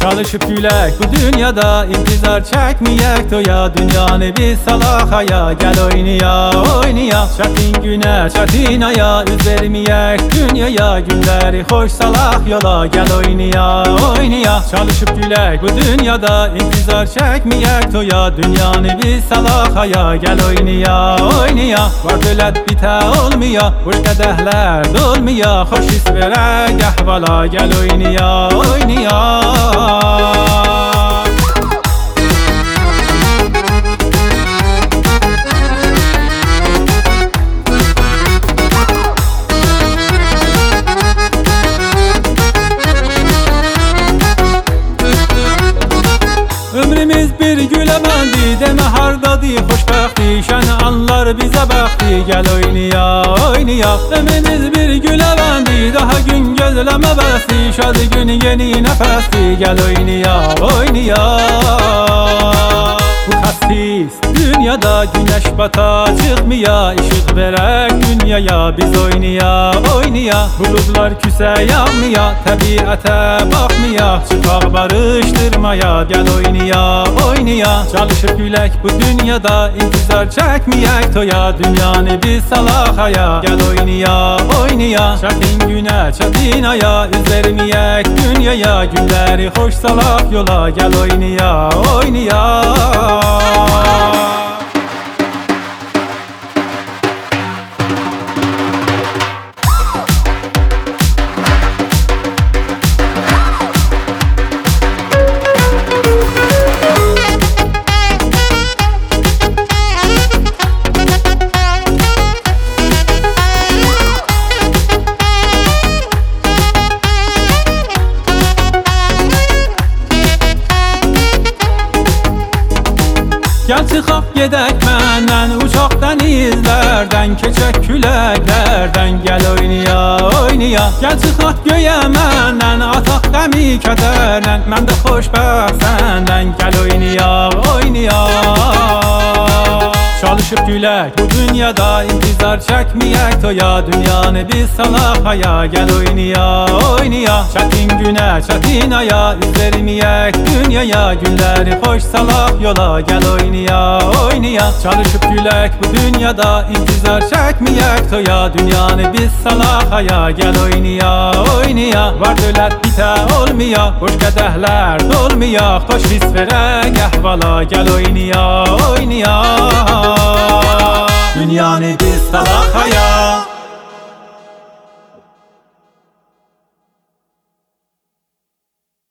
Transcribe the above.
Çalışıp gülek bu dünyada, intizar çekmeyek toya. Dünyanı biz salahaya, gel oynaya oynaya. Çetin güne çetin aya, üz vermeyek dünyaya. Günleri hoş salah yola, gel oynaya oynaya. Çalışıp gülek bu dünyada, intizar çekmeyek toya. Dünyanı biz salahaya, gel oynaya oynaya. Var dövlet bite olmaya, hoş kadehler dolmaya. Hoş his verek ahvala, gel oynaya oynaya. Ömrümüz bir gülemendi, deme hardadı hoşbəxti. Şən anlar bize bəxti, gel oynaya oynaya. Ömrümüz bir gülemendi, daha gün gözleme bəsti. Şadı gün yeni nəfəsti, gel oynaya oynaya. Bu xəsis dünyada güneş bata çıkmaya. Işık verek dünyaya, biz oynaya oynaya. Bulutlar küse yanmaya, təbiətə bakmaya. Çıkaq barıştırmaya, gel oynaya oynaya. Çalışıp gülek bu dünyada, intizar çekmeyek toya. Dünyanı biz salahaya, gel oynaya oynaya. Çetin güne çetin aya, üz vermeyek dünyaya. Günleri hoş salah yola, gel oynaya oynaya. Gel çıxaq gedək məndən, uçaq dənizlərdən. Keçək küləklərdən, gəl oynaya oynaya. Gel çıxaq göyə məndən, ataq qəmi kədərlə. Mən də xoşbəxt səndən, gəl oynaya oynaya. Çalışıp gülek bu dünyada, intizar çekmeyek toya. Dünyanı biz salahaya, gel oynaya oynaya. Çetin güne çetin aya, üz vermeyek dünyaya. Günleri hoş salah yola, gel oynaya oynaya. Çalışıp gülek bu dünyada, intizar çekmeyek toya. Dünyanı biz salahaya, gel oynaya oynaya. Var dövlet bite olmaya, hoş kadehler dolmaya. Hoş his verek ahvala, gel oynaya oynaya. Dünyanı biz salahaya,